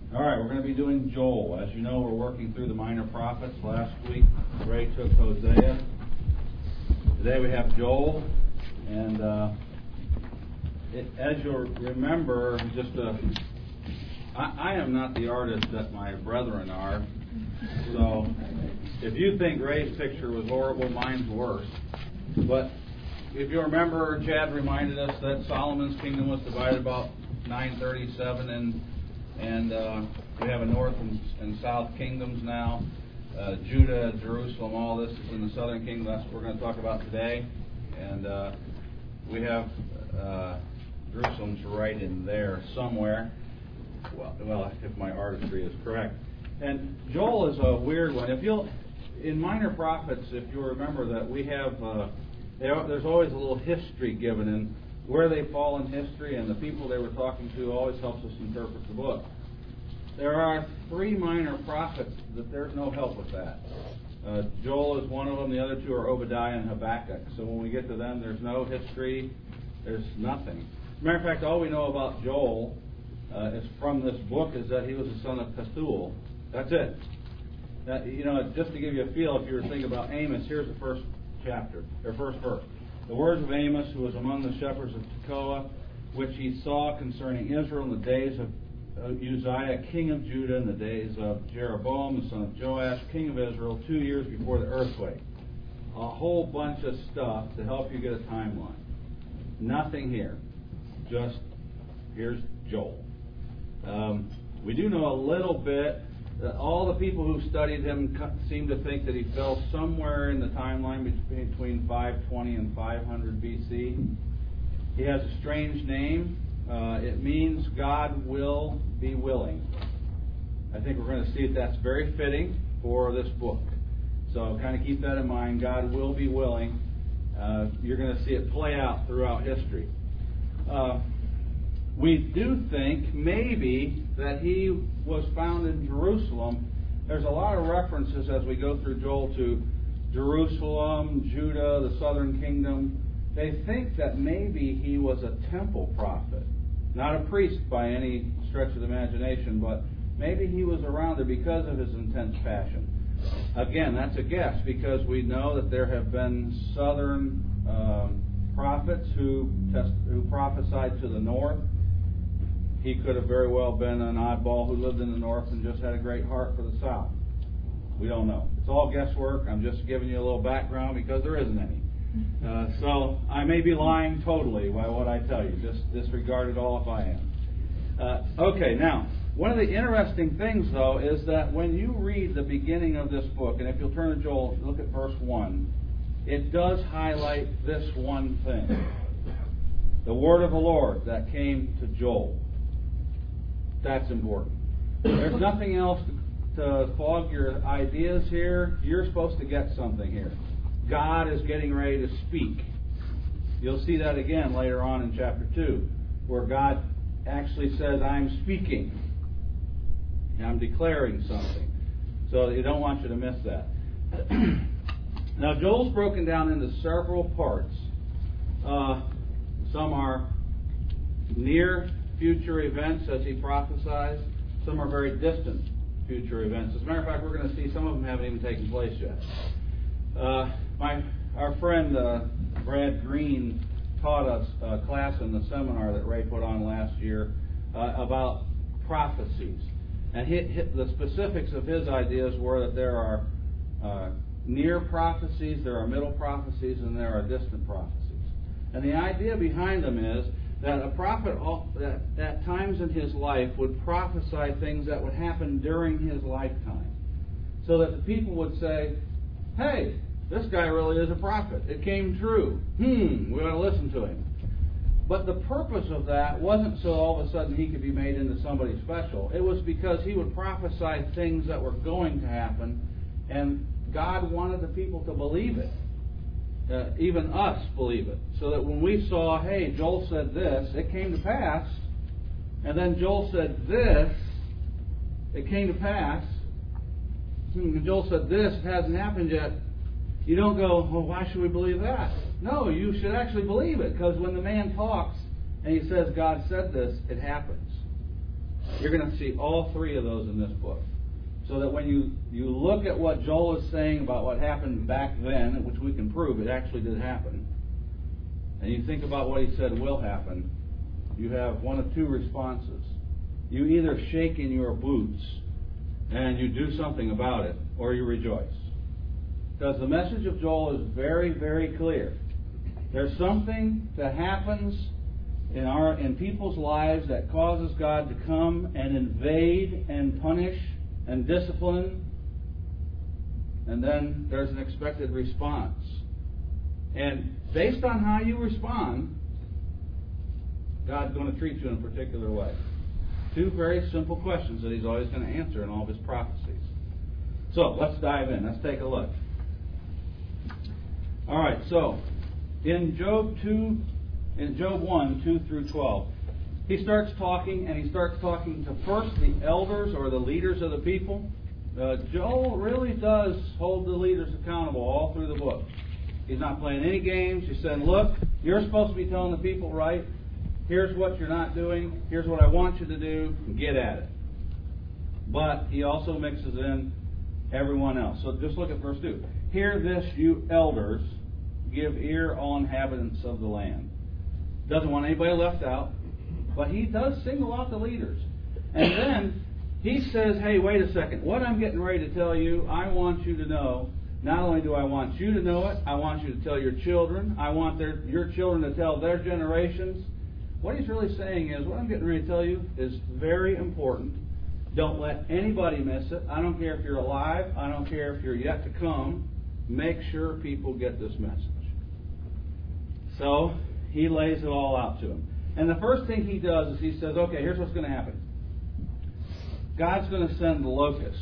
All right, we're going to be doing Joel. As you know, we're working through the minor prophets. Last week, Ray took Hosea. Today we have Joel. And as you'll remember, I am not the artist that my brethren are. So if you think Ray's picture was horrible, mine's worse. But if you remember, Chad reminded us that Solomon's kingdom was divided about 937, and we have a north and south kingdoms now. Judah, Jerusalem, all this is in the southern kingdom. That's what we're going to talk about today. And we have Jerusalem's right in there somewhere. Well, if my artistry is correct. And Joel is a weird one. In minor prophets, if you remember that we have, there's always a little history given, and where they fall in history and the people they were talking to always helps us interpret the book. There are 3 minor prophets that there's no help with that. Joel is one of them. The other 2 are Obadiah and Habakkuk. So when we get to them, there's no history. There's nothing. As a matter of fact, all we know about Joel is from this book is that he was the son of Pethuel. That's it. Just to give you a feel, if you were thinking about Amos, here's the first chapter, or first verse. The words of Amos, who was among the shepherds of Tekoa, which he saw concerning Israel in the days of Uzziah, king of Judah, in the days of Jeroboam, the son of Joash, king of Israel, 2 years before the earthquake. A whole bunch of stuff to help you get a timeline. Nothing here. Just, here's Joel. We do know a little bit that all the people who studied him seem to think that he fell somewhere in the timeline between 520 and 500 BC. He has a strange name. It means God will be willing. I think we're going to see that that's very fitting for this book. So kind of keep that in mind. God will be willing. You're going to see it play out throughout history. We do think maybe that he was found in Jerusalem. There's a lot of references as we go through Joel to Jerusalem, Judah, the southern kingdom. They think that maybe he was a temple prophet. Not a priest by any stretch of the imagination, but maybe he was around there because of his intense passion. Again, that's a guess, because we know that there have been southern prophets who prophesied to the north. He could have very well been an oddball who lived in the north and just had a great heart for the south. We don't know. It's all guesswork. I'm just giving you a little background because there isn't any. So I may be lying totally by what I tell you. Just disregard it all if I am. Okay, now, one of the interesting things, though, is that when you read the beginning of this book, and if you'll turn to Joel, look at verse 1, it does highlight this one thing. The word of the Lord that came to Joel. That's important. There's nothing else to fog your ideas here. You're supposed to get something here. God is getting ready to speak. You'll see that again later on in chapter 2, where God actually says, I'm speaking. I'm declaring something. So you don't want you to miss that. Now, Joel's broken down into several parts. Some are near future events as he prophesies. Some are very distant future events. As a matter of fact, we're going to see some of them haven't even taken place yet. Our friend Brad Green taught us a class in the seminar that Ray put on last year about prophecies. And the specifics of his ideas were that there are near prophecies, there are middle prophecies, and there are distant prophecies. And the idea behind them is that a prophet at times in his life would prophesy things that would happen during his lifetime. So that the people would say, hey, this guy really is a prophet. It came true. We ought to listen to him. But the purpose of that wasn't so all of a sudden he could be made into somebody special. It was because he would prophesy things that were going to happen, and God wanted the people to believe it. Even us believe it. So that when we saw, hey, Joel said this, it came to pass. And then Joel said this, it came to pass. And Joel said this, it hasn't happened yet. You don't go, well, why should we believe that? No, you should actually believe it, because when the man talks and he says God said this, it happens. You're going to see all three of those in this book. So that when you look at what Joel is saying about what happened back then, which we can prove it actually did happen, and you think about what he said will happen, you have one of two responses. You either shake in your boots and you do something about it, or you rejoice. Because the message of Joel is very, very clear. There's something that happens in people's lives that causes God to come and invade and punish and discipline, and then there's an expected response. And based on how you respond, God's going to treat you in a particular way. Two very simple questions that He's always going to answer in all of His prophecies. So let's dive in. Let's take a look. All right. So in Job 1, 2 through 12, he starts talking, and he starts talking to first the elders or the leaders of the people. Joel really does hold the leaders accountable all through the book. He's not playing any games. He's saying, look, you're supposed to be telling the people right. Here's what you're not doing. Here's what I want you to do. Get at it. But he also mixes in everyone else. So just look at verse 2. Hear this, you elders. Give ear, all inhabitants of the land. Doesn't want anybody left out. But he does single out the leaders. And then he says, hey, wait a second. What I'm getting ready to tell you, I want you to know. Not only do I want you to know it, I want you to tell your children. I want your children to tell their generations. What he's really saying is, what I'm getting ready to tell you is very important. Don't let anybody miss it. I don't care if you're alive. I don't care if you're yet to come. Make sure people get this message. So he lays it all out to them. And the first thing he does is he says, okay, here's what's going to happen. God's going to send the locusts.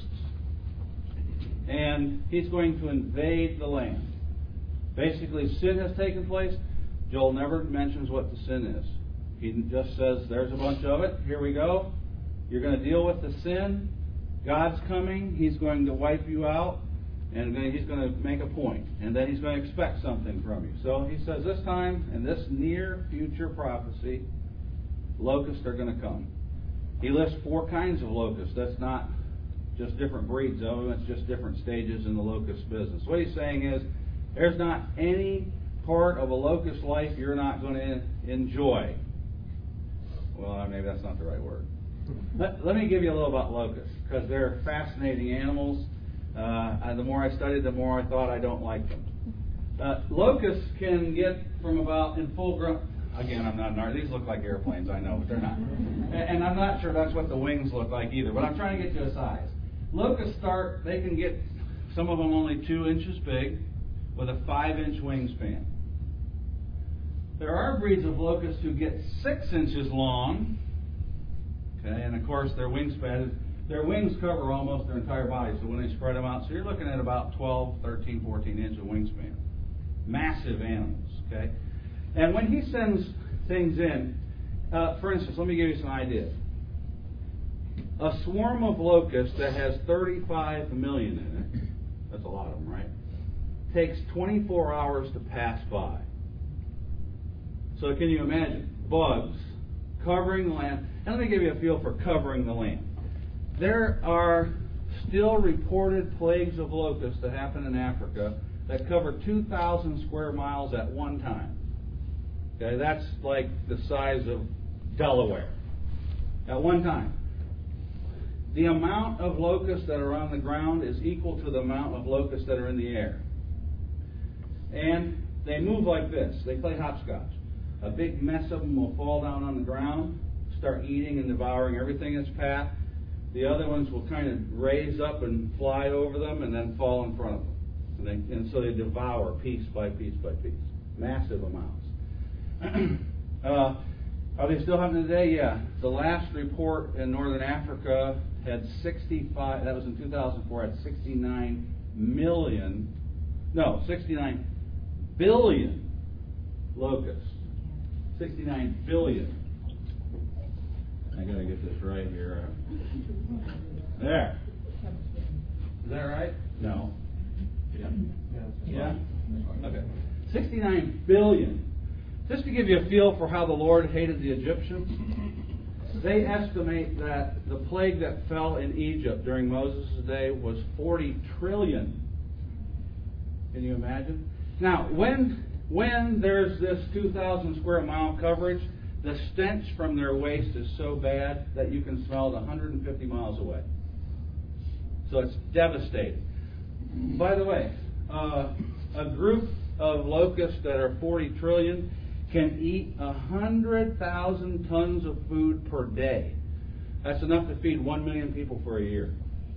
And He's going to invade the land. Basically, sin has taken place. Joel never mentions what the sin is. He just says, there's a bunch of it. Here we go. You're going to deal with the sin. God's coming. He's going to wipe you out. And then He's going to make a point. And then He's going to expect something from you. So He says this time, in this near future prophecy, locusts are going to come. He lists 4 kinds of locusts. That's not just different breeds of them. It's just different stages in the locust business. What he's saying is, there's not any part of a locust life you're not going to enjoy. Well, maybe that's not the right word. Let me give you a little about locusts, because they're fascinating animals. The more I studied, the more I thought I don't like them. Locusts can get from about in full grown. Again, I'm not an artist. These look like airplanes, I know, but they're not. And I'm not sure that's what the wings look like either, but I'm trying to get you a size. Locusts they can get, some of them only 2 inches big, with a 5-inch wingspan. There are breeds of locusts who get 6 inches long, okay, and of course their wings cover almost their entire body, so when they spread them out, so you're looking at about 12, 13, 14 inches of wingspan. Massive animals, okay? And when he sends things in, for instance, let me give you some ideas. A swarm of locusts that has 35 million in it, that's a lot of them, right? Takes 24 hours to pass by. So can you imagine? Bugs covering the land. And let me give you a feel for covering the land. There are still reported plagues of locusts that happen in Africa that cover 2,000 square miles at one time. Okay, that's like the size of Delaware at one time. The amount of locusts that are on the ground is equal to the amount of locusts that are in the air. And they move like this. They play hopscotch. A big mess of them will fall down on the ground, start eating and devouring everything in its path. The other ones will kind of raise up and fly over them and then fall in front of them. And so they devour piece by piece by piece. Massive amounts. Are they still happening today? Yeah. The last report in Northern Africa had 65, that was in 2004, had 69 billion locusts. 69 billion. I gotta get this right here. There. Is that right? No. Yeah? Okay. 69 billion. Just to give you a feel for how the Lord hated the Egyptians, They estimate that the plague that fell in Egypt during Moses' day was 40 trillion. Can you imagine? Now, when there's this 2,000 square mile coverage, the stench from their waste is so bad that you can smell it 150 miles away. So it's devastating. By the way, a group of locusts that are 40 trillion can eat 100,000 tons of food per day. That's enough to feed 1 million people for a year.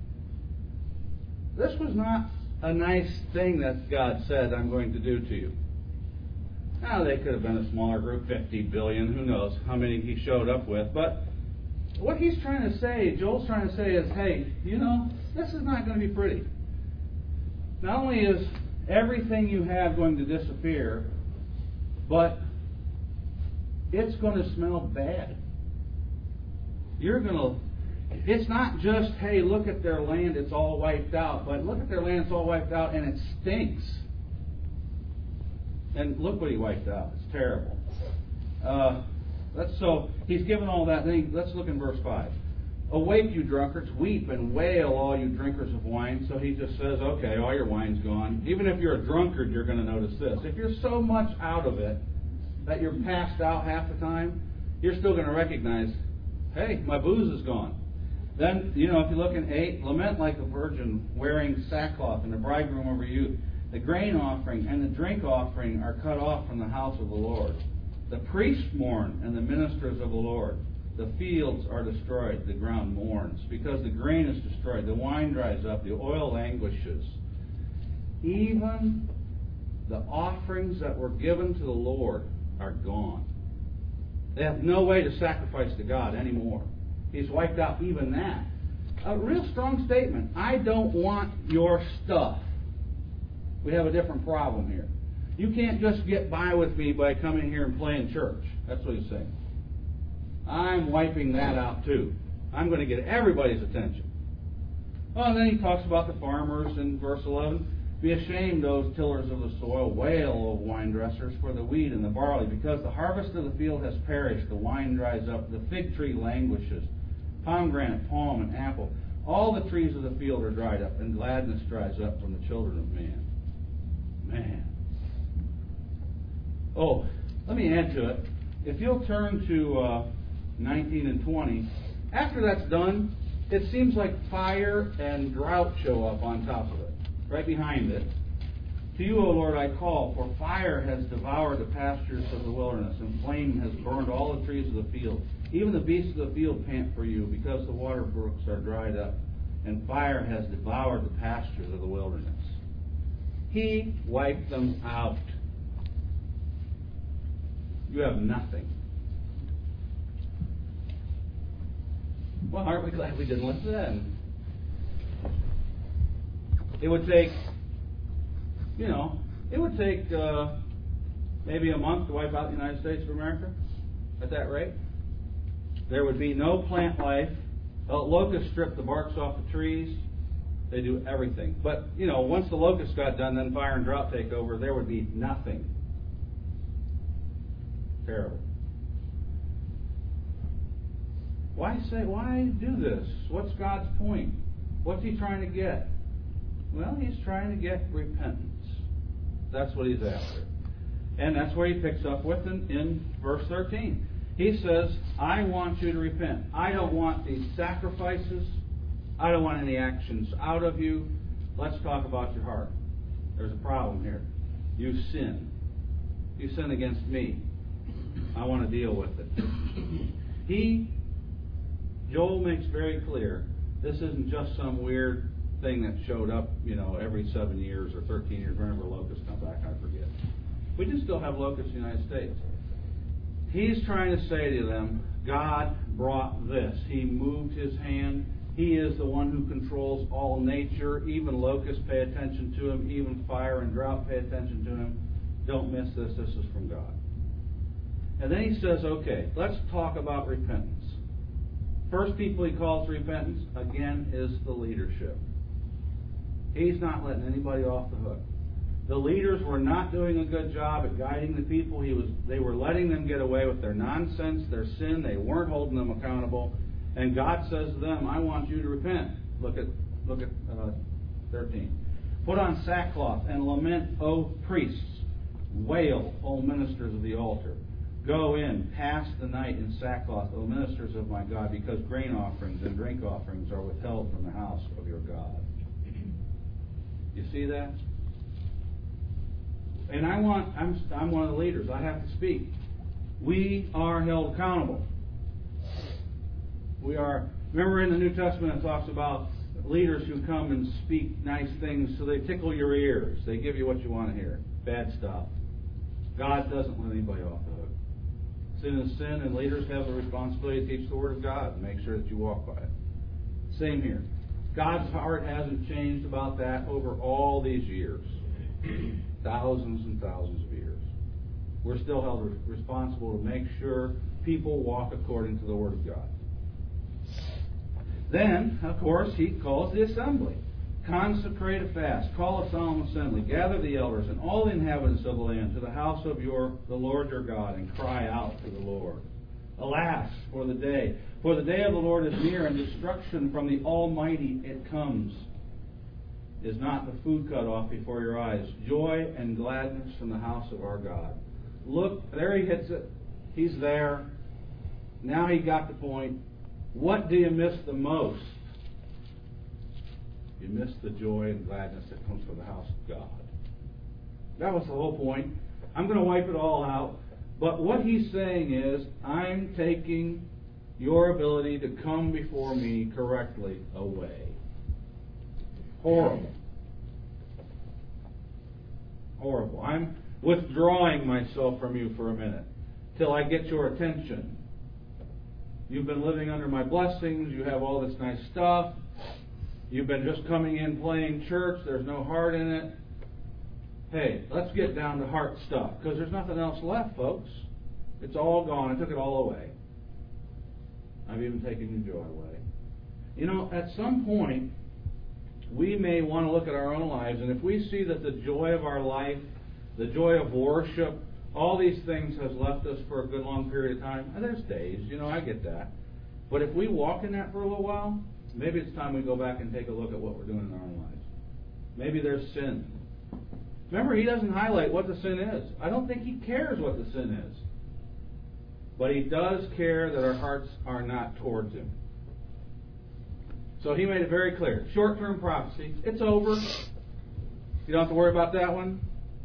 This was not a nice thing that God said, I'm going to do to you. Now, they could have been a smaller group, 50 billion, who knows how many he showed up with. But what he's trying to say, Joel's trying to say is, hey, this is not going to be pretty. Not only is everything you have going to disappear, but it's going to smell bad. It's not just, hey, look at their land, it's all wiped out, but look at their land, it's all wiped out, and it stinks. And look what he wiped out. It's terrible. So he's given all that. Let's look in verse 5. Awake, you drunkards, weep and wail, all you drinkers of wine. So he just says, okay, all your wine's gone. Even if you're a drunkard, you're going to notice this. If you're so much out of it that you're passed out half the time, you're still going to recognize, hey, my booze is gone. Then, if you look in 8, lament like a virgin wearing sackcloth and the bridegroom over you. The grain offering and the drink offering are cut off from the house of the Lord. The priests mourn and the ministers of the Lord. The fields are destroyed, the ground mourns, because the grain is destroyed, the wine dries up, the oil languishes. Even the offerings that were given to the Lord are gone. They have no way to sacrifice to God anymore. He's wiped out even that. A real strong statement. I don't want your stuff. We have a different problem here. You can't just get by with me by coming here and playing church. That's what he's saying. I'm wiping that out too. I'm going to get everybody's attention. Well, and then he talks about the farmers in verse 11. Be ashamed, those tillers of the soil. Wail, O wine dressers, for the wheat and the barley, because the harvest of the field has perished. The wine dries up. The fig tree languishes. Pomegranate, palm, and apple. All the trees of the field are dried up, and gladness dries up from the children of man. Man. Oh, let me add to it. If you'll turn to 19 and 20, after that's done, it seems like fire and drought show up on top of it, right behind it. To you, O Lord, I call, for fire has devoured the pastures of the wilderness, and flame has burned all the trees of the field. Even the beasts of the field pant for you, because the water brooks are dried up, and fire has devoured the pastures of the wilderness. He wiped them out. You have nothing. Well, aren't we glad we didn't listen then? It would take, maybe a month to wipe out the United States of America at that rate. There would be no plant life. Locusts strip the barks off the trees. They do everything. But, once the locusts got done, then fire and drought take over, there would be nothing. Terrible. Why do this? What's God's point? What's he trying to get? Well, he's trying to get repentance. That's what he's after. And that's where he picks up with in verse 13. He says, I want you to repent. I don't want these sacrifices. I don't want any actions out of you. Let's talk about your heart. There's a problem here. You sin. You sin against me. I want to deal with it. Joel makes very clear, this isn't just some weird thing that showed up, every 7 years or 13 years, whenever locusts come back, I forget. We do still have locusts in the United States. He's trying to say to them, God brought this. He moved his hand. He is the one who controls all nature. Even locusts pay attention to him. Even fire and drought pay attention to him. Don't miss this. This is from God. And then he says, okay, let's talk about repentance. First people he calls to repentance, again, is the leadership. He's not letting anybody off the hook. The leaders were not doing a good job at guiding the people. They were letting them get away with their nonsense, their sin. They weren't holding them accountable. And God says to them, I want you to repent. Look at 13. Put on sackcloth and lament, O priests. Wail, O ministers of the altar. Go in, pass the night in sackcloth, O ministers of my God, because grain offerings and drink offerings are withheld from the house of your God. You see that? And I'm one of the leaders. I have to speak. We are held accountable. We are. Remember in the New Testament it talks about leaders who come and speak nice things so they tickle your ears. They give you what you want to hear. Bad stuff. God doesn't let anybody off the hook. Sin is sin, and leaders have the responsibility to teach the Word of God and make sure that you walk by it. Same here. God's heart hasn't changed about that over all these years. Thousands and thousands of years. We're still held responsible to make sure people walk according to the Word of God. Then, of course, he calls the assembly. Consecrate a fast. Call a solemn assembly. Gather the elders and all the inhabitants of the land to the house of the Lord your God, and cry out to the Lord. Alas, for the day. For the day of the Lord is near, and destruction from the Almighty it comes. Is not the food cut off before your eyes? Joy and gladness from the house of our God. Look, there he hits it. He's there. Now he got the point. What do you miss the most? You miss the joy and gladness that comes from the house of God. That was the whole point. I'm going to wipe it all out. But what he's saying is, I'm taking your ability to come before me correctly away. Horrible. Horrible. I'm withdrawing myself from you for a minute till I get your attention. You've been living under my blessings. You have all this nice stuff. You've been just coming in playing church. There's no heart in it. Hey, let's get down to heart stuff, because there's nothing else left, folks. It's all gone. I took it all away. I've even taken your joy away. You know, at some point, we may want to look at our own lives, and if we see that the joy of our life, the joy of worship, all these things has left us for a good long period of time, and there's days, I get that. But if we walk in that for a little while, maybe it's time we go back and take a look at what we're doing in our own lives. Maybe there's sin. Remember, he doesn't highlight what the sin is. I don't think he cares what the sin is. But he does care that our hearts are not towards him. So he made it very clear. Short-term prophecy. It's over. You don't have to worry about that one.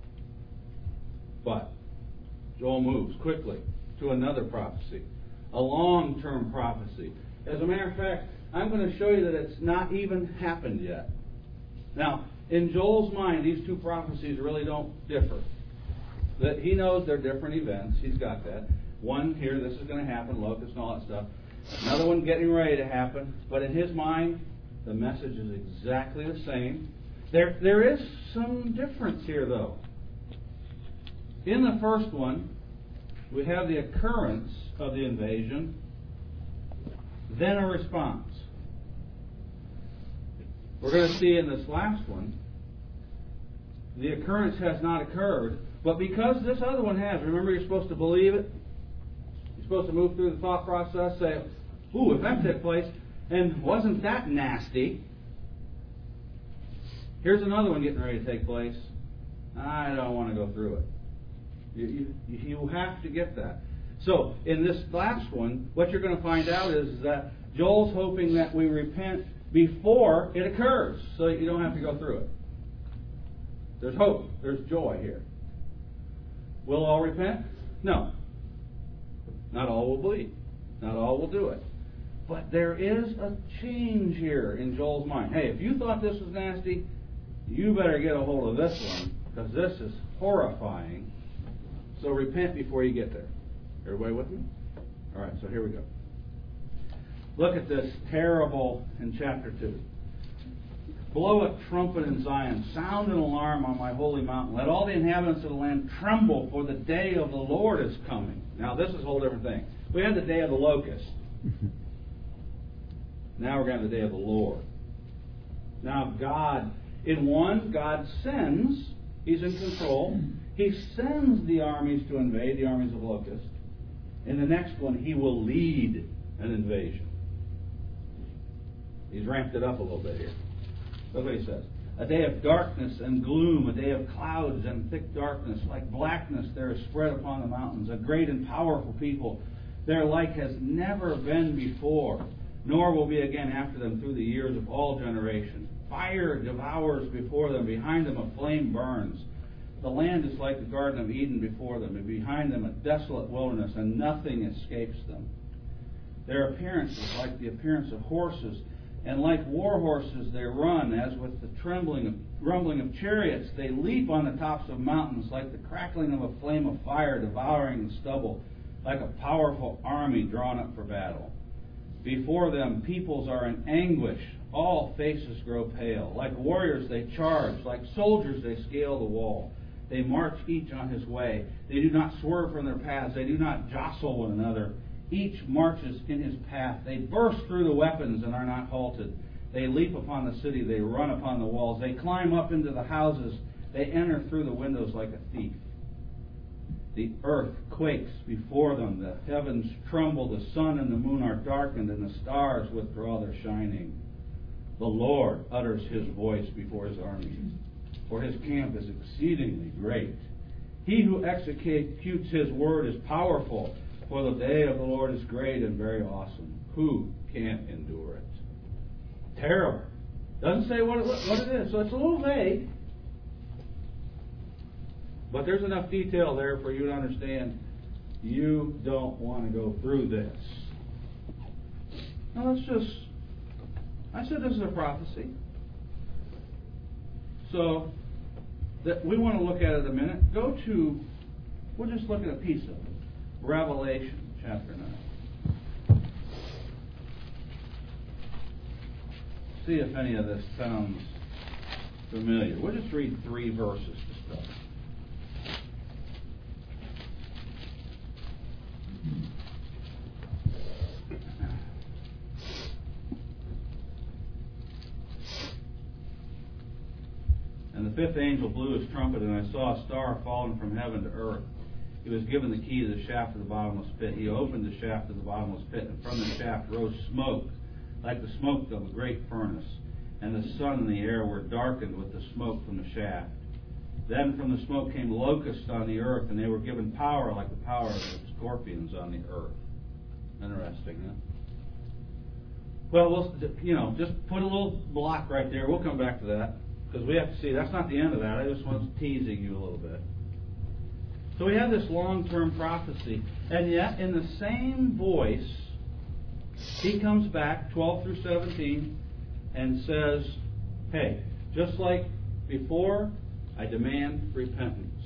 But Joel moves quickly to another prophecy. A long-term prophecy. As a matter of fact, I'm going to show you that it's not even happened yet. Now, in Joel's mind, these two prophecies really don't differ. That he knows they're different events. He's got that. One here, this is going to happen, locusts and all that stuff. Another one getting ready to happen. But in his mind, the message is exactly the same. There is some difference here, though. In the first one, we have the occurrence of the invasion, then a response. We're going to see in this last one, the occurrence has not occurred, but because this other one has, remember you're supposed to believe it? You're supposed to move through the thought process, say, ooh, if that took place, and wasn't that nasty? Here's another one getting ready to take place. I don't want to go through it. You have to get that. So, in this last one, what you're going to find out is that Joel's hoping that we repent before it occurs, so that you don't have to go through it. There's hope. There's joy here. Will all repent? No. Not all will believe. Not all will do it. But there is a change here in Joel's mind. Hey, if you thought this was nasty, you better get a hold of this one, because this is horrifying. So repent before you get there. Everybody with me? All right, so here we go. Look at this terrible in chapter 2. Blow a trumpet in Zion. Sound an alarm on my holy mountain. Let all the inhabitants of the land tremble, for the day of the Lord is coming. Now, this is a whole different thing. We had the day of the locust. Now we're going to have the day of the Lord. Now, God, in one, God sends He's in control. He sends the armies to invade, the armies of locusts. In the next one, he will lead an invasion. He's ramped it up a little bit here. Look what he says. A day of darkness and gloom, a day of clouds and thick darkness. Like blackness there is spread upon the mountains. A great and powerful people. Their like has never been before, nor will be again after them through the years of all generations. Fire devours before them. Behind them a flame burns. The land is like the Garden of Eden before them, and behind them a desolate wilderness, and nothing escapes them. Their appearance is like the appearance of horses, and like war horses they run, as with the rumbling of chariots. They leap on the tops of mountains, like the crackling of a flame of fire devouring the stubble, like a powerful army drawn up for battle. Before them peoples are in anguish, all faces grow pale. Like warriors they charge, like soldiers they scale the wall. They march each on his way. They do not swerve from their paths. They do not jostle one another. Each marches in his path. They burst through the weapons and are not halted. They leap upon the city. They run upon the walls. They climb up into the houses. They enter through the windows like a thief. The earth quakes before them. The heavens tremble. The sun and the moon are darkened, and the stars withdraw their shining. The Lord utters his voice before his armies, for his camp is exceedingly great. He who executes his word is powerful, for the day of the Lord is great and very awesome. Who can endure it? Terrible. Doesn't say what it is, so it's a little vague. But there's enough detail there for you to understand you don't want to go through this. Now I said this is a prophecy. So that we want to look at it a minute. We'll just look at a piece of it. Revelation chapter 9. See if any of this sounds familiar. We'll just read 3 verses to start. And the 5th angel blew his trumpet, and I saw a star fallen from heaven to earth. He was given the key to the shaft of the bottomless pit. He opened the shaft of the bottomless pit, and from the shaft rose smoke, like the smoke of a great furnace. And the sun and the air were darkened with the smoke from the shaft. Then from the smoke came locusts on the earth, and they were given power like the power of the scorpions on the earth. Interesting, huh? Well, just put a little block right there. We'll come back to that, because we have to see. That's not the end of that. I just was teasing you a little bit. So we have this long-term prophecy. And yet, in the same voice, he comes back, 12 through 17, and says, hey, just like before, I demand repentance.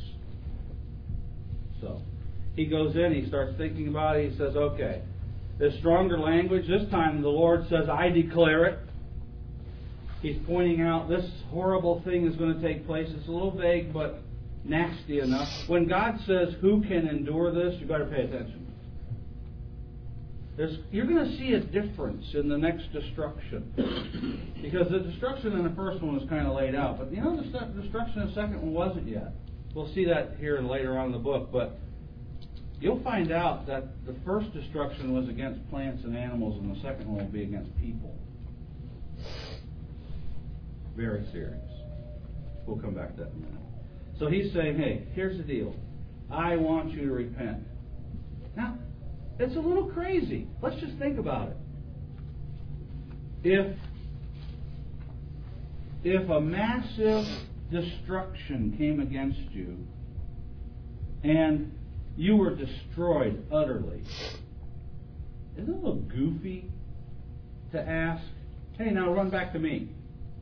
So, he goes in, he starts thinking about it, he says, okay, there's stronger language. This time the Lord says, I declare it. He's pointing out this horrible thing is going to take place. It's a little vague, but nasty enough. When God says, who can endure this, you better pay attention. You're going to see a difference in the next destruction. Because the destruction in the first one was kind of laid out. But the destruction in the second one wasn't yet. We'll see that here later on in the book. But you'll find out that the first destruction was against plants and animals, and the second one will be against people. Very serious. We'll come back to that in a minute. So he's saying, hey, here's the deal. I want you to repent. Now, it's a little crazy. Let's just think about it. If a massive destruction came against you and you were destroyed utterly, isn't it a little goofy to ask, hey, now run back to me?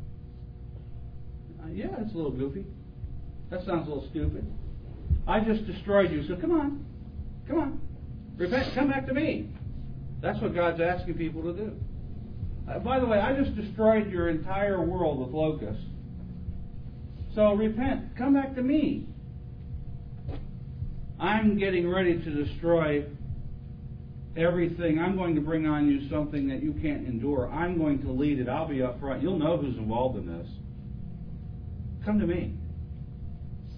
Yeah, it's a little goofy. That sounds a little stupid. I just destroyed you, so come on. Repent, come back to me. That's what God's asking people to do. By the way, I just destroyed your entire world with locusts. So repent, come back to me. I'm getting ready to destroy everything. I'm going to bring on you something that you can't endure. I'm going to lead it. I'll be up front. You'll know who's involved in this. Come to me.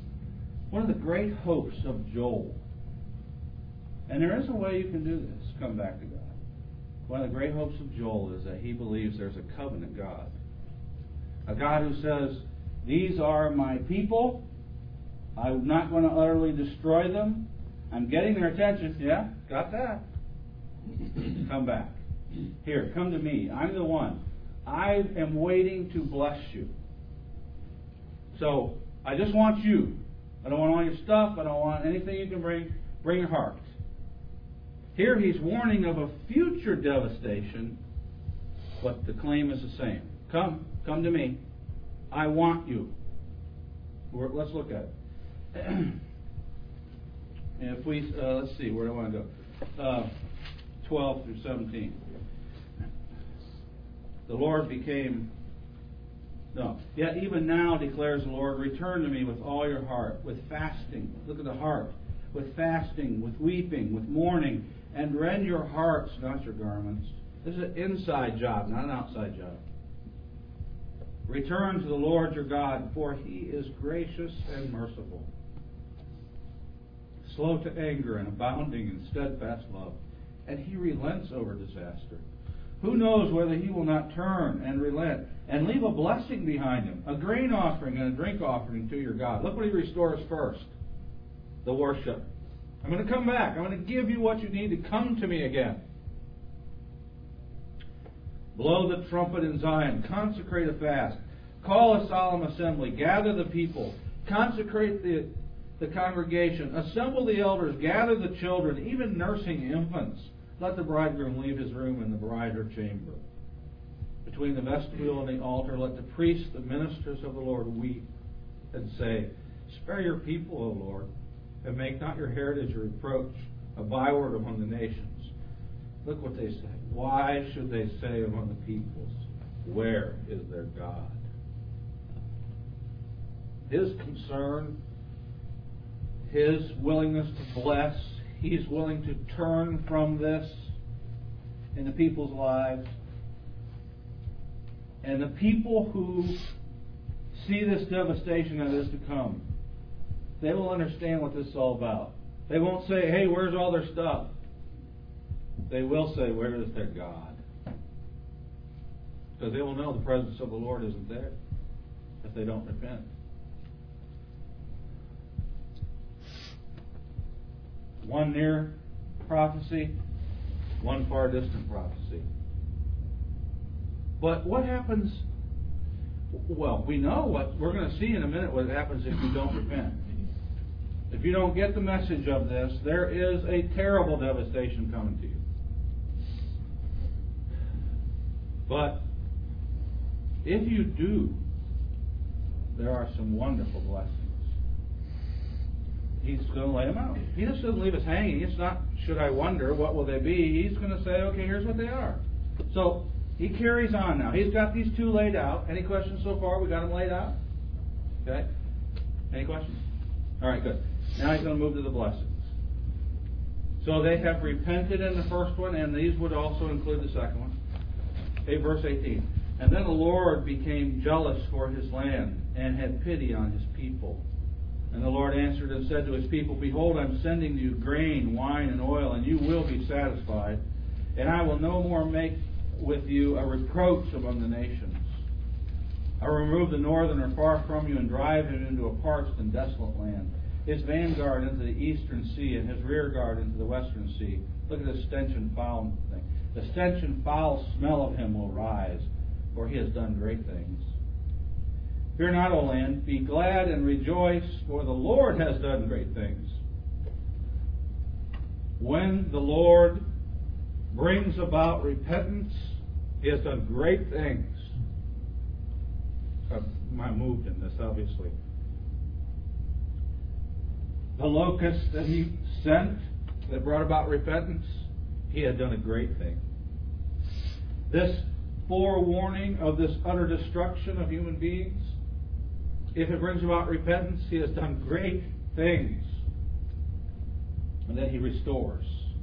One of the great hopes of Joel, and there is a way you can do this, come back to God. One of the great hopes of Joel is that he believes there's a covenant God. A God who says, these are my people. I'm not going to utterly destroy them. I'm getting their attention. Yeah, got that. Come back. Here, come to me. I'm the one. I am waiting to bless you. So, I just want you. I don't want all your stuff. I don't want anything you can bring. Bring your heart. Here he's warning of a future devastation, but the claim is the same. Come to me. I want you. Let's look at it. If we let's see, where do I want to go? 12 through 17. The Lord became. Yet even now declares the Lord, return to me with all your heart, with fasting. Look at the heart. With fasting, with weeping, with mourning, and rend your hearts, not your garments. This is an inside job, not an outside job. Return to the Lord your God, for he is gracious and merciful, slow to anger and abounding in steadfast love, and he relents over disaster. Who knows whether he will not turn and relent and leave a blessing behind him, a grain offering and a drink offering to your God. Look what he restores first. The worship. I'm going to come back. I'm going to give you what you need to come to me again. Blow the trumpet in Zion. Consecrate a fast. Call a solemn assembly. Gather the people. Consecrate the congregation. Assemble the elders. Gather the children, even nursing infants. Let the bridegroom leave his room in the bride her chamber. Between the vestibule and the altar, let the priests, the ministers of the Lord, weep and say, spare your people, O Lord, and make not your heritage a reproach, a byword among the nations. Look what they say. Why should they say among the peoples, where is their God? His concern, his willingness to bless, he's willing to turn from this in the people's lives. And the people who see this devastation that is to come, they will understand what this is all about. They won't say, hey, where's all their stuff? They will say, where is their God? Because they will know the presence of the Lord isn't there if they don't repent. One near prophecy, one far distant prophecy. But what happens? Well, we know what we're going to see in a minute what happens if you don't repent. If you don't get the message of this, there is a terrible devastation coming to you. But if you do, there are some wonderful blessings. He's going to lay them out. He just doesn't leave us hanging. It's not, should I wonder, what will they be? He's going to say, okay, here's what they are. So he carries on now. He's got these two laid out. Any questions so far? We got them laid out? Okay. Any questions? All right, good. Now he's going to move to the blessings. So they have repented in the first one, and these would also include the second one. Okay, verse 18. And then the Lord became jealous for his land and had pity on his people. And the Lord answered and said to his people, behold, I'm sending you grain, wine, and oil, and you will be satisfied. And I will no more make with you a reproach among the nations. I will remove the northerner far from you and drive him into a parched and desolate land, his vanguard into the eastern sea and his rear guard into the western sea. Look at the stench and foul thing. The stench and foul smell of him will rise, for he has done great things. Fear not, O land, be glad and rejoice, for the Lord has done great things. When the Lord brings about repentance, he has done great things. I moved in this, obviously. The locust that he sent that brought about repentance, he had done a great thing. This forewarning of this utter destruction of human beings, if it brings about repentance, he has done great things. And then he restores.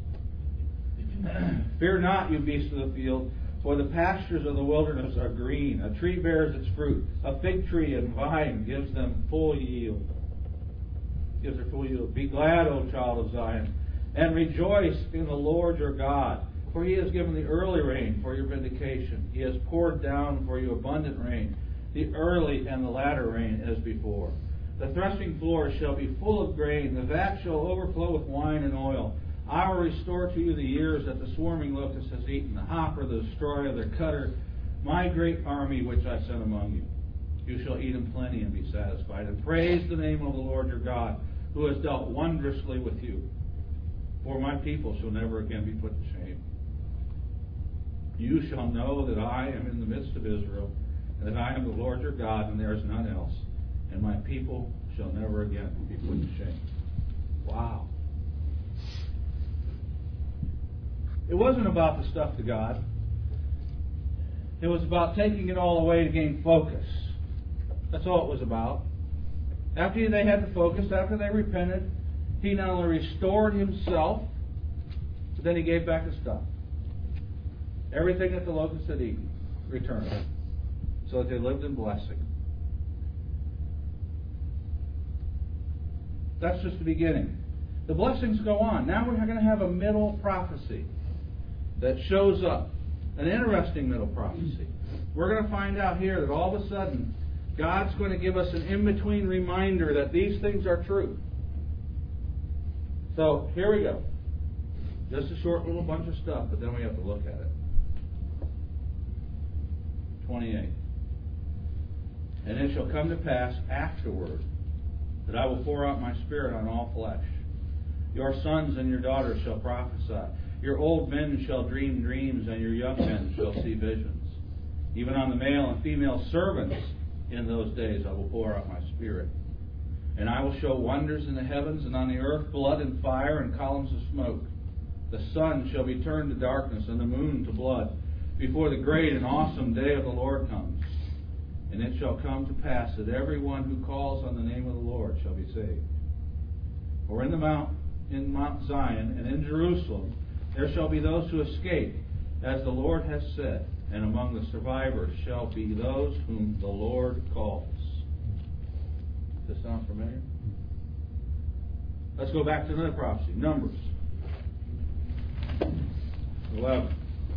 Fear not, you beasts of the field, for the pastures of the wilderness are green. A tree bears its fruit. A fig tree and vine gives them full yield. gives her full yield. Be glad, O child of Zion, and rejoice in the Lord your God. For he has given the early rain for your vindication. He has poured down for you abundant rain, the early and the latter rain as before. The threshing floor shall be full of grain. The vat shall overflow with wine and oil. I will restore to you the years that the swarming locust has eaten, the hopper, the destroyer, the cutter, my great army which I sent among you. You shall eat in plenty and be satisfied. And praise the name of the Lord your God, who has dealt wondrously with you. For my people shall never again be put to shame. You shall know that I am in the midst of Israel, and that I am the Lord your God, and there is none else. And my people shall never again be put to shame. Wow. It wasn't about the stuff to God. It was about taking it all away to gain focus. That's all it was about. After they had the focus, after they repented, he not only restored himself, but then he gave back the stuff. Everything that the locusts had eaten returned, so that they lived in blessing. That's just the beginning. The blessings go on. Now we're going to have a middle prophecy that shows up. An interesting middle prophecy. We're going to find out here that all of a sudden God's going to give us an in-between reminder that these things are true. So here we go. Just a short little bunch of stuff, but then we have to look at it. 28. And it shall come to pass afterward that I will pour out my Spirit on all flesh. Your sons and your daughters shall prophesy. Your old men shall dream dreams, and your young men shall see visions. Even on the male and female servants in those days I will pour out my Spirit. And I will show wonders in the heavens and on the earth, blood and fire and columns of smoke. The sun shall be turned to darkness and the moon to blood, before the great and awesome day of the Lord comes. And it shall come to pass that everyone who calls on the name of the Lord shall be saved. For in Mount Zion and in Jerusalem there shall be those who escape, as the Lord has said, and among the survivors shall be those whom the Lord calls. Does this sound familiar? Let's go back to another prophecy. Numbers 11.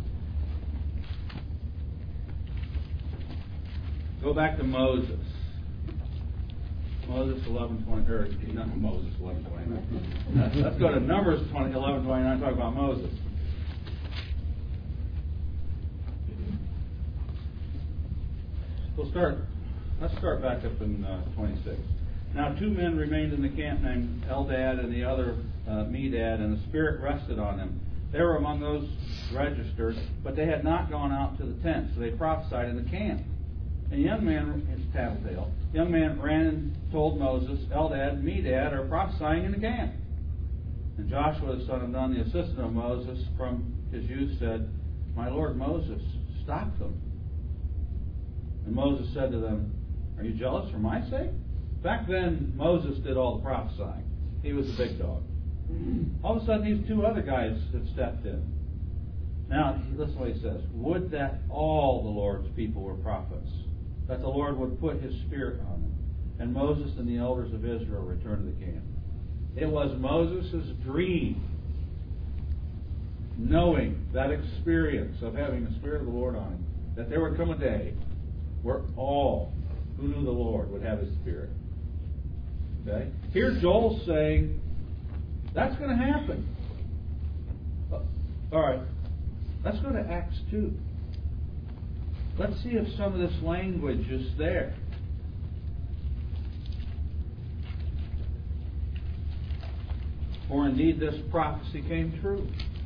Go back to Moses. Moses 11:20, or not Moses 11:29. Let's go to Numbers 11:29. Talk about Moses. Let's start back up in 26. Now 2 men remained in the camp named Eldad and the other Medad, and the Spirit rested on them. They were among those registered, but they had not gone out to the tent, so they prophesied in the camp. And a young man, it's tattletale, young man ran and told Moses, Eldad and Medad are prophesying in the camp. And Joshua the son of Nun, the assistant of Moses from his youth, said, My Lord Moses, stop them. And Moses said to them, Are you jealous for my sake? Back then, Moses did all the prophesying. He was the big dog. All of a sudden, these 2 other guys have stepped in. Now, listen to what he says. Would that all the Lord's people were prophets, that the Lord would put His Spirit on them. And Moses and the elders of Israel returned to the camp. It was Moses' dream, knowing that experience of having the Spirit of the Lord on him, that there would come a day where all who knew the Lord would have His Spirit. Okay? Here Joel's saying, that's going to happen. All right. Let's go to Acts 2. Let's see if some of this language is there. For indeed this prophecy came true.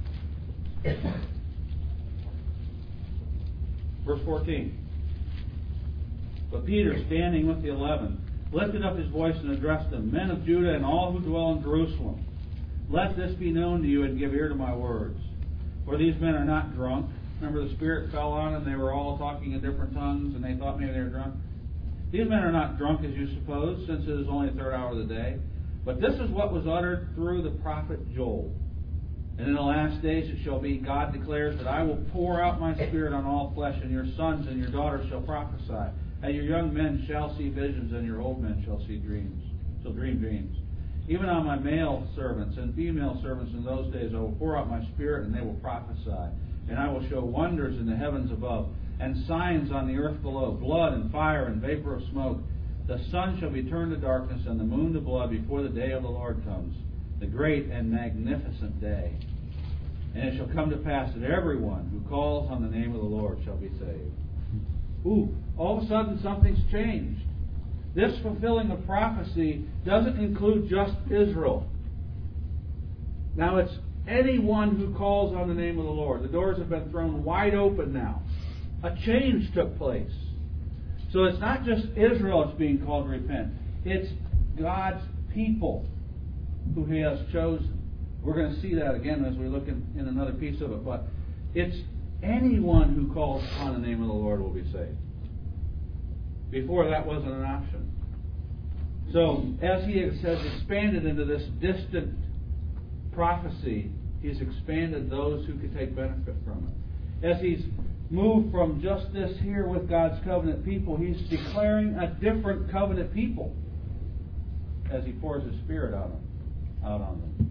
Verse 14. But Peter, standing with the 11, lifted up his voice and addressed them, Men of Judah and all who dwell in Jerusalem, let this be known to you and give ear to my words. For these men are not drunk. Remember, the Spirit fell on them. They were all talking in different tongues, and they thought maybe they were drunk. These men are not drunk, as you suppose, since it is only the 3rd hour of the day. But this is what was uttered through the prophet Joel. And in the last days it shall be, God declares, that I will pour out my Spirit on all flesh, and your sons and your daughters shall prophesy, and your young men shall see visions, and your old men shall see dreams. Shall dream dreams. Even on my male servants and female servants in those days I will pour out my Spirit, and they will prophesy. And I will show wonders in the heavens above, and signs on the earth below, blood and fire and vapor of smoke. The sun shall be turned to darkness, and the moon to blood, before the day of the Lord comes, the great and magnificent day. And it shall come to pass that everyone who calls on the name of the Lord shall be saved. Ooh, all of a sudden something's changed. This fulfilling of prophecy doesn't include just Israel. Now it's anyone who calls on the name of the Lord. The doors have been thrown wide open now. A change took place. So it's not just Israel that's being called to repent. It's God's people who He has chosen. We're going to see that again as we look in another piece of it. But it's anyone who calls upon the name of the Lord will be saved. Before, that wasn't an option. So as He has expanded into this distant prophecy, He's expanded those who could take benefit from it. As He's moved from just this here with God's covenant people, He's declaring a different covenant people as He pours His Spirit out on them.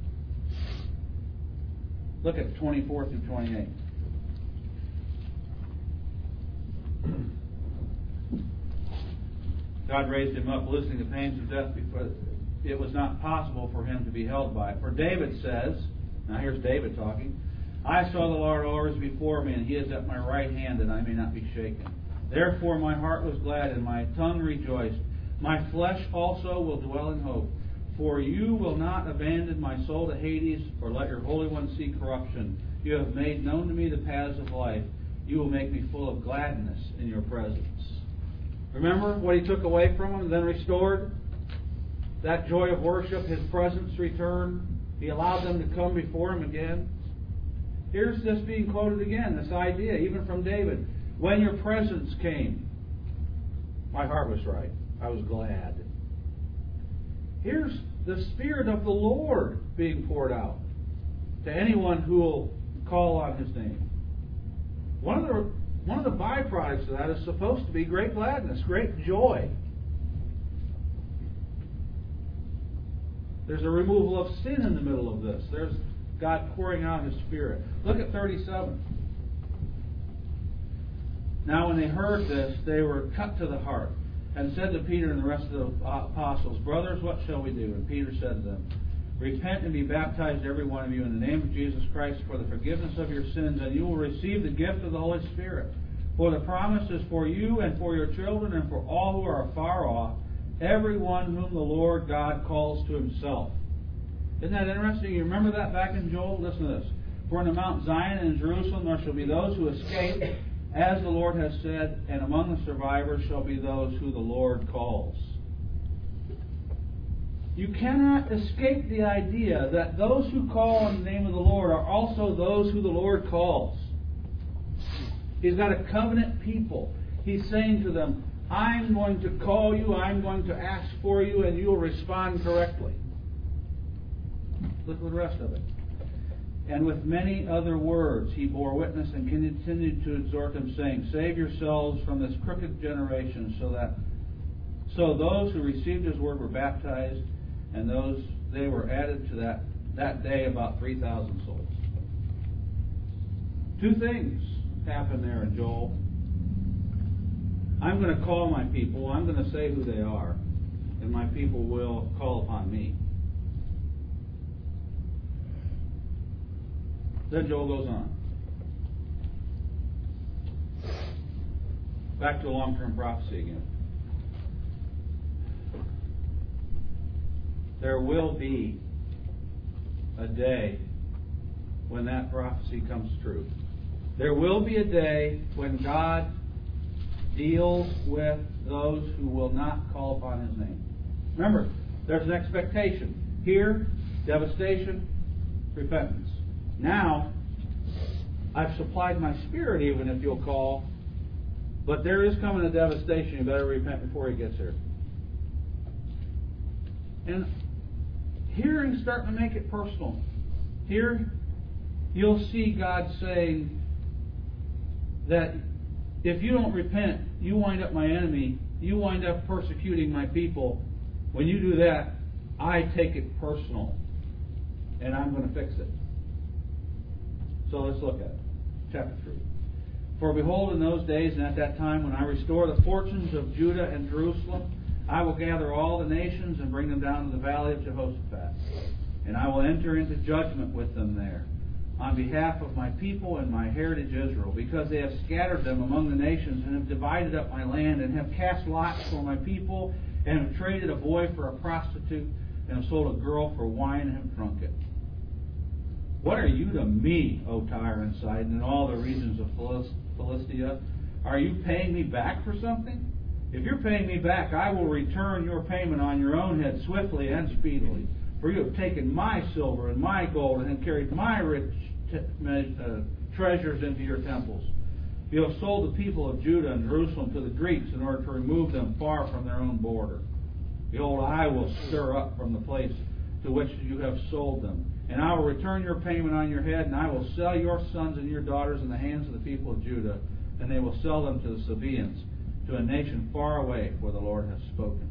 Look at 24 through 28. God raised him up, loosening the pains of death, because it was not possible for him to be held by it. For David says, now here's David talking, I saw the Lord always before me, and He is at my right hand, and I may not be shaken. Therefore my heart was glad, and my tongue rejoiced. My flesh also will dwell in hope. For You will not abandon my soul to Hades, or let Your Holy One see corruption. You have made known to me the paths of life. You will make me full of gladness in Your presence. Remember what He took away from him, then restored? That joy of worship, His presence returned. He allowed them to come before Him again. Here's this being quoted again, this idea, even from David. When Your presence came, my heart was right. I was glad. Here's the Spirit of the Lord being poured out to anyone who will call on His name. One of the byproducts of that is supposed to be great gladness, great joy. There's a removal of sin in the middle of this. There's God pouring out His Spirit. Look at 37. Now when they heard this, they were cut to the heart, and said to Peter and the rest of the apostles, Brothers, what shall we do? And Peter said to them, Repent and be baptized, every one of you, in the name of Jesus Christ for the forgiveness of your sins, and you will receive the gift of the Holy Spirit. For the promise is for you and for your children and for all who are afar off, everyone whom the Lord God calls to Himself. Isn't that interesting? You remember that back in Joel? Listen to this. For in Mount Zion and in Jerusalem there shall be those who escape, as the Lord has said, and among the survivors shall be those who the Lord calls. You cannot escape the idea that those who call on the name of the Lord are also those who the Lord calls. He's got a covenant people. He's saying to them, I'm going to call you, I'm going to ask for you, and you will respond correctly. Look at the rest of it. And with many other words he bore witness and continued to exhort them, saying, Save yourselves from this crooked generation. So those who received His word were baptized, and they were added to that day about 3,000 souls. Two things happen there in Joel. I'm going to call my people. I'm going to say who they are, and my people will call upon me. Then Joel goes on. Back to long-term prophecy again. There will be a day when that prophecy comes true. There will be a day when God deals with those who will not call upon His name. Remember, there's an expectation. Here, devastation, repentance. Now, I've supplied my Spirit even if you'll call, but there is coming a devastation. You better repent before He gets here. And here He's starting to make it personal. Here, you'll see God saying that if you don't repent, you wind up my enemy. You wind up persecuting my people. When you do that, I take it personal, and I'm going to fix it. So let's look at it. Chapter 3. For behold, in those days and at that time, when I restore the fortunes of Judah and Jerusalem, I will gather all the nations and bring them down to the valley of Jehoshaphat. And I will enter into judgment with them there, on behalf of my people and my heritage Israel, because they have scattered them among the nations and have divided up my land and have cast lots for my people and have traded a boy for a prostitute and have sold a girl for wine and have drunk it. What are you to me, O Tyre and Sidon, and all the regions of Philistia? Are you paying me back for something? If you're paying me back, I will return your payment on your own head swiftly and speedily. For you have taken my silver and my gold and have carried my rich treasures into your temples. You have sold the people of Judah and Jerusalem to the Greeks in order to remove them far from their own border. Behold, I will stir up from the place to which you have sold them, and I will return your payment on your head, and I will sell your sons and your daughters in the hands of the people of Judah, and they will sell them to the Sabaeans, to a nation far away, where the Lord has spoken.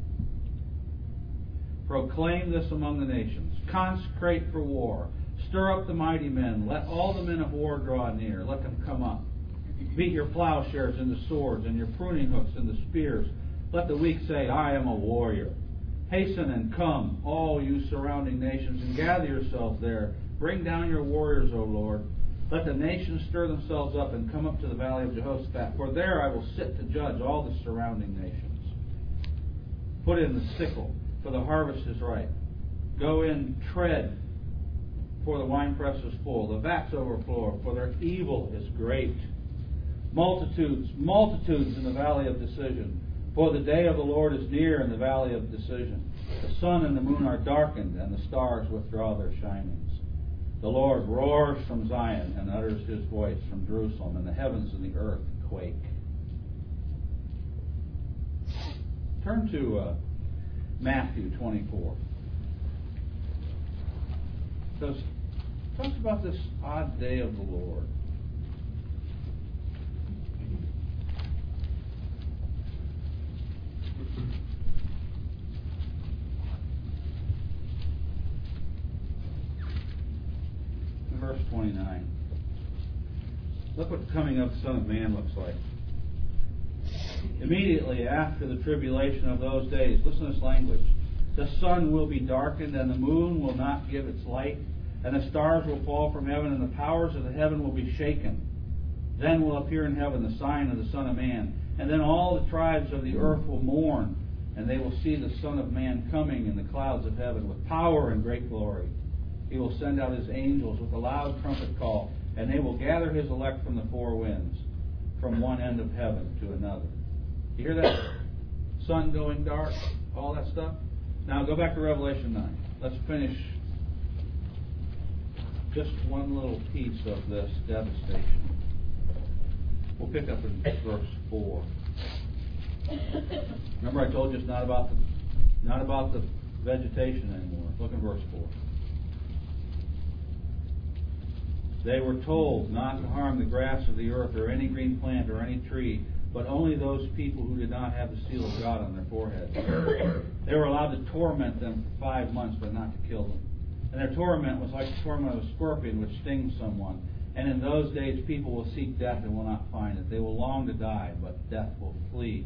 Proclaim this among the nations. Consecrate for war. Stir up the mighty men. Let all the men of war draw near. Let them come up. Beat your plowshares into swords and your pruning hooks into spears. Let the weak say, I am a warrior. Hasten and come, all you surrounding nations, and gather yourselves there. Bring down your warriors, O Lord. Let the nations stir themselves up and come up to the valley of Jehoshaphat, for there I will sit to judge all the surrounding nations. Put in the sickle, for the harvest is ripe. Go in, tread, for the winepress is full. The vats overflow, for their evil is great. Multitudes, multitudes in the valley of decision. For the day of the Lord is near in the valley of decision. The sun and the moon are darkened, and the stars withdraw their shinings. The Lord roars from Zion and utters his voice from Jerusalem, and the heavens and the earth quake. Turn to Matthew 24. So, tell us about this odd day of the Lord. Verse 29. Look what the coming of the Son of Man looks like. Immediately after the tribulation of those days, listen to this language. The sun will be darkened, and the moon will not give its light, and the stars will fall from heaven, and the powers of the heaven will be shaken. Then will appear in heaven the sign of the Son of Man, and then all the tribes of the earth will mourn, and they will see the Son of Man coming in the clouds of heaven with power and great glory. He will send out his angels with a loud trumpet call, and they will gather his elect from the four winds, from one end of heaven to another. You hear that? Sun going dark, all that stuff. Now go back to Revelation 9. Let's finish just one little piece of this devastation. We'll pick up in verse 4. Remember I told you it's not about the vegetation anymore. Look in verse 4. They were told not to harm the grass of the earth or any green plant or any tree, but only those people who did not have the seal of God on their foreheads. They were allowed to torment them for 5 months, but not to kill them. And their torment was like the torment of a scorpion which stings someone. And in those days people will seek death and will not find it. They will long to die, but death will flee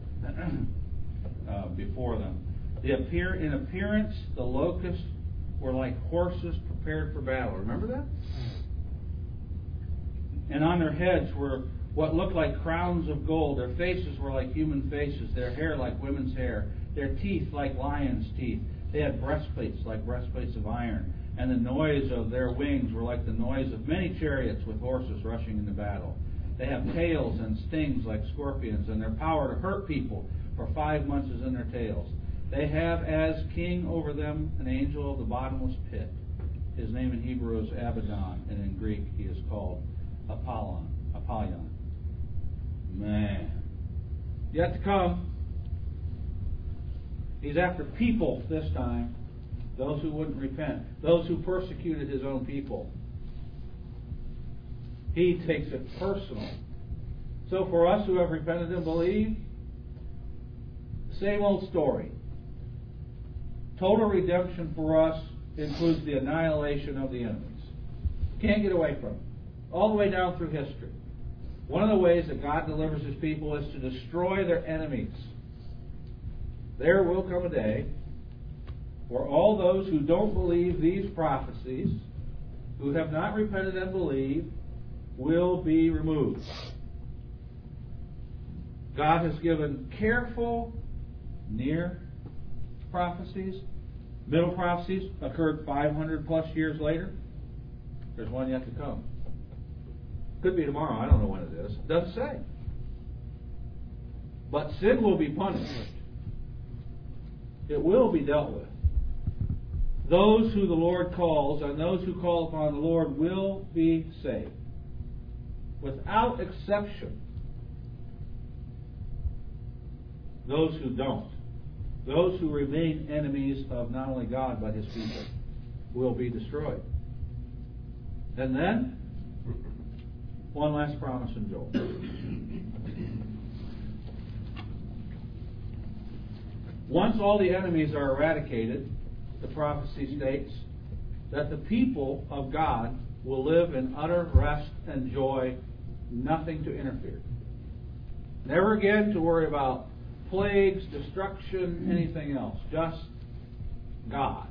before them. In appearance, the locusts were like horses prepared for battle. Remember that? And on their heads were what looked like crowns of gold. Their faces were like human faces, their hair like women's hair, their teeth like lions' teeth. They had breastplates like breastplates of iron, and the noise of their wings were like the noise of many chariots with horses rushing into battle. They have tails and stings like scorpions, and their power to hurt people for 5 months is in their tails. They have as king over them an angel of the bottomless pit. His name in Hebrew is Abaddon, and in Greek he is called Apollyon. Man. Yet to come. He's after people this time. Those who wouldn't repent. Those who persecuted his own people. He takes it personal. So for us who have repented and believed, same old story. Total redemption for us includes the annihilation of the enemies. Can't get away from it. All the way down through history. One of the ways that God delivers His people is to destroy their enemies. There will come a day where all those who don't believe these prophecies, who have not repented and believed, will be removed. God has given careful, near prophecies. Middle prophecies occurred 500 plus years later. There's one yet to come. Could be tomorrow. I don't know when it is. It doesn't say. But sin will be punished. It will be dealt with. Those who the Lord calls and those who call upon the Lord will be saved. Without exception. Those who don't, those who remain enemies of not only God but His people, will be destroyed. And then, one last promise in Joel. Once all the enemies are eradicated, the prophecy states that the people of God will live in utter rest and joy, nothing to interfere. Never again to worry about plagues, destruction, anything else. Just God.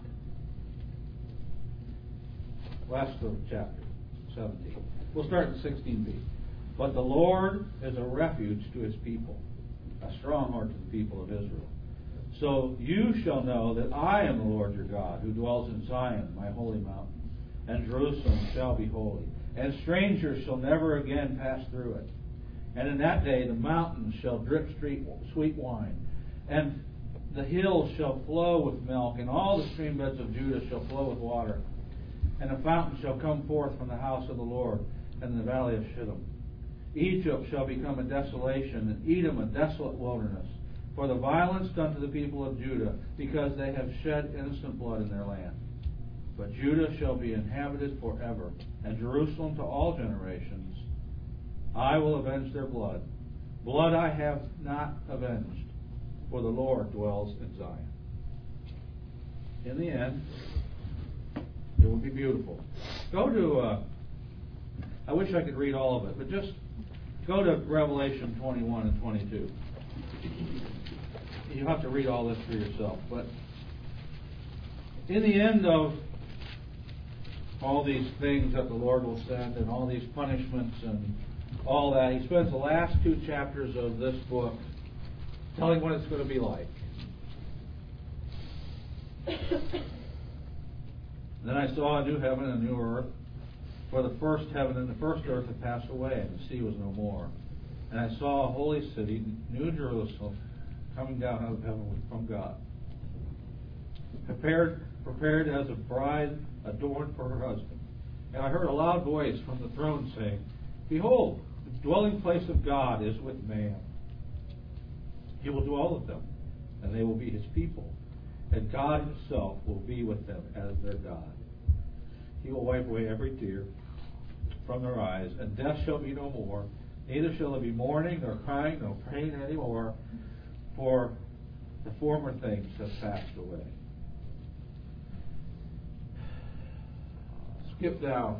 Last of chapter 17. We'll start in 16b. But the Lord is a refuge to His people, a stronghold to the people of Israel. So you shall know that I am the Lord your God, who dwells in Zion, my holy mountain, and Jerusalem shall be holy, and strangers shall never again pass through it. And in that day the mountains shall drip sweet wine, and the hills shall flow with milk, and all the stream beds of Judah shall flow with water. And a fountain shall come forth from the house of the Lord, and in the valley of Shittim. Egypt shall become a desolation, and Edom a desolate wilderness, for the violence done to the people of Judah, because they have shed innocent blood in their land. But Judah shall be inhabited forever, and Jerusalem to all generations. I will avenge their blood. Blood I have not avenged, for the Lord dwells in Zion. In the end, it will be beautiful. Go to, I wish I could read all of it, but just go to Revelation 21 and 22. You'll have to read all this for yourself. But in the end of all these things that the Lord will send and all these punishments and all that, He spends the last 2 chapters of this book telling what it's going to be like. Then I saw a new heaven and a new earth, for the first heaven and the first earth had passed away, and the sea was no more. And I saw a holy city, New Jerusalem, coming down out of heaven from God, prepared as a bride adorned for her husband. And I heard a loud voice from the throne saying, Behold, the dwelling place of God is with man. He will dwell with them, and they will be His people. And God Himself will be with them as their God. He will wipe away every tear from their eyes, and death shall be no more. Neither shall there be mourning, nor crying, nor pain any more, for the former things have passed away. Skip down.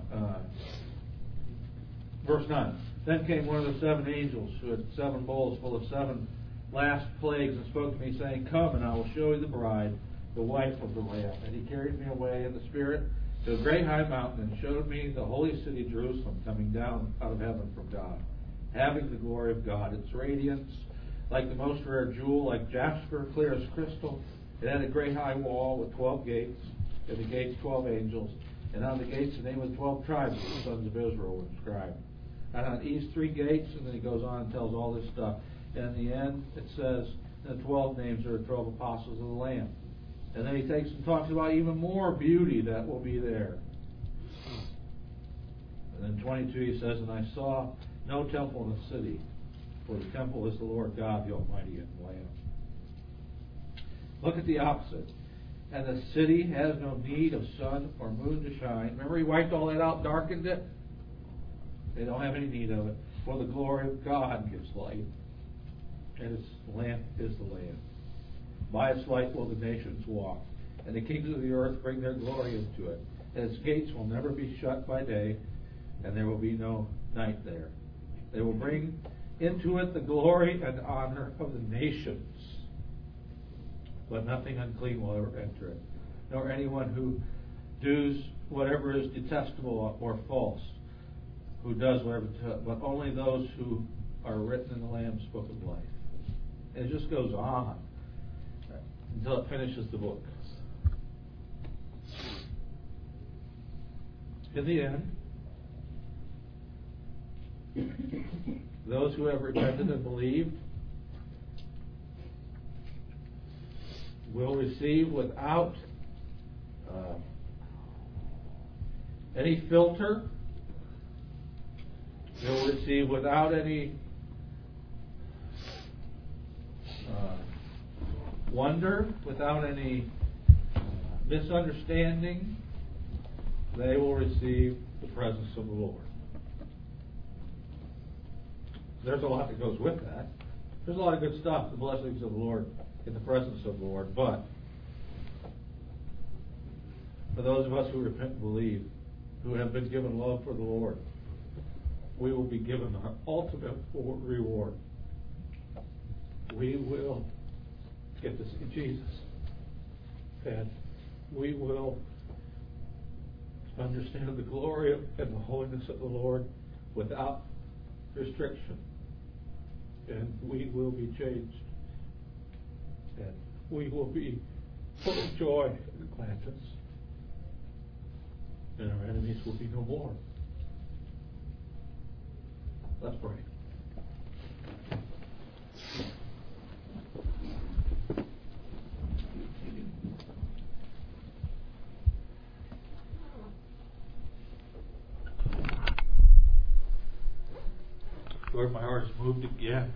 Verse 9. Then came one of the 7 angels who had 7 bowls full of 7 last plagues, and spoke to me, saying, Come, and I will show you the bride, the wife of the Lamb. And he carried me away in the Spirit to a great high mountain, and showed me the holy city Jerusalem coming down out of heaven from God, having the glory of God. Its radiance like the most rare jewel, like jasper, clear as crystal. It had a great high wall with 12 gates, and the gates 12 angels, and on the gates the name of the 12 tribes of the sons of Israel were inscribed. And on each 3 gates, and then he goes on and tells all this stuff. And in the end, it says the 12 names are the 12 apostles of the Lamb. And then he takes and talks about even more beauty that will be there. And then 22 he says, And I saw no temple in the city, for the temple is the Lord God, the Almighty, and the Lamb. Look at the opposite. And the city has no need of sun or moon to shine. Remember, He wiped all that out, darkened it? They don't have any need of it. For the glory of God gives light, and His lamp is the Lamb. By its light will the nations walk, and the kings of the earth bring their glory into it. And its gates will never be shut by day, and there will be no night there. They will bring into it the glory and honor of the nations, but nothing unclean will ever enter it, nor anyone who does whatever is detestable or false, who does whatever, but only those who are written in the Lamb's book of life. And it just goes on until it finishes the book. In the end, those who have repented and believed will receive without any filter. They will receive without any wonder, without any misunderstanding. They will receive the presence of the Lord. There's a lot that goes with that. There's a lot of good stuff, the blessings of the Lord in the presence of the Lord. But for those of us who repent and believe, who have been given love for the Lord, we will be given our ultimate reward. We will get to see Jesus. And we will understand the glory and the holiness of the Lord without restriction. And we will be changed. And we will be full of joy and gladness. And our enemies will be no more. Let's pray. Lord, my heart is moved again.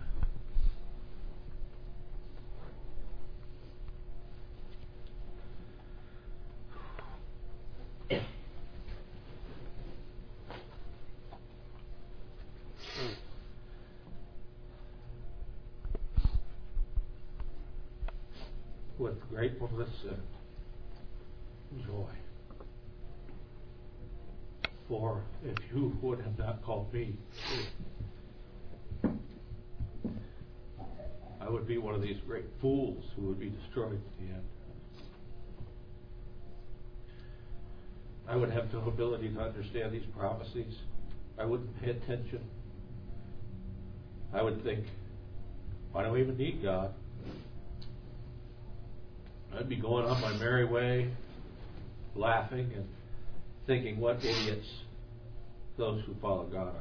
With gratefulness and joy. For if you would have not called me, I would be one of these great fools who would be destroyed at the end. I would have no ability to understand these prophecies. I wouldn't pay attention. I would think, why do we even need God? I'd be going on my merry way, laughing and thinking what idiots those who follow God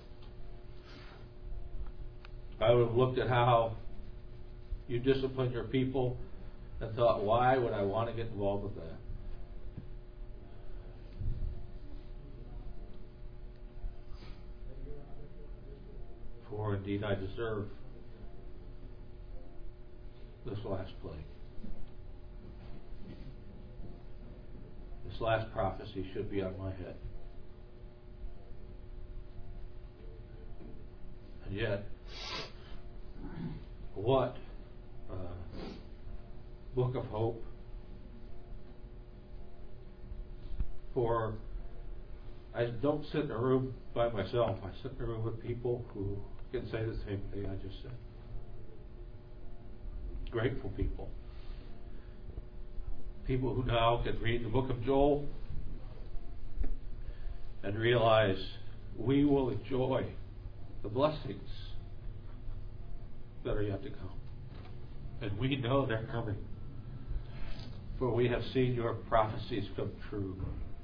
are. I would have looked at how you discipline your people and thought, why would I want to get involved with that? For indeed I deserve this last plague. This last prophecy should be on my head. And yet, what book of hope for I don't sit in a room by myself. I sit in a room with people who can say the same thing I just said. Grateful people. People who now can read the book of Joel and realize we will enjoy the blessings that are yet to come. And we know they're coming. For we have seen your prophecies come true.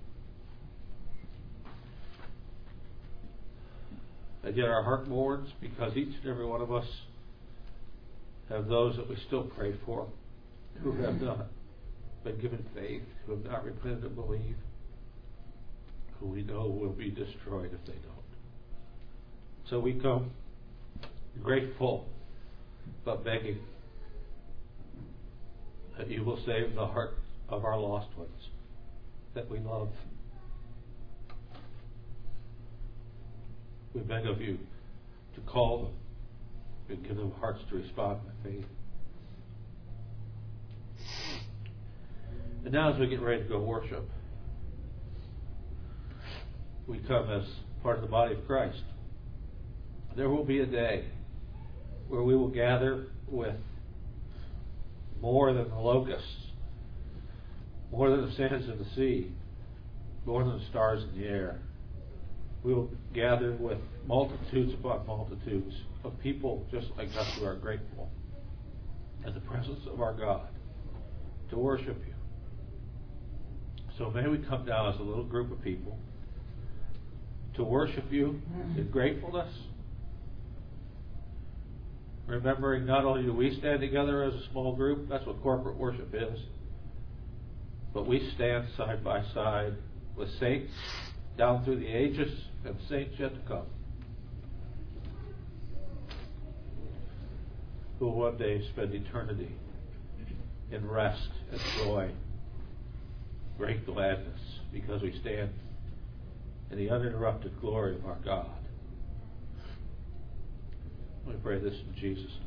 And yet our heart mourns because each and every one of us have those that we still pray for who have not been given faith, who have not repented and believed, who we know will be destroyed if they don't. So we come grateful but begging that you will save the heart of our lost ones that we love. We beg of you to call them and give them hearts to respond by faith. And now as we get ready to go worship, we come as part of the body of Christ. There will be a day where we will gather with more than the locusts, more than the sands of the sea, more than the stars in the air. We will gather with multitudes upon multitudes of people just like us who are grateful in the presence of our God to worship you. So may we come down as a little group of people to worship you in gratefulness, remembering not only do we stand together as a small group, that's what corporate worship is, but we stand side by side with saints down through the ages and saints yet to come, who will one day spend eternity in rest and joy, great gladness, because we stand in the uninterrupted glory of our God. We pray this in Jesus' name.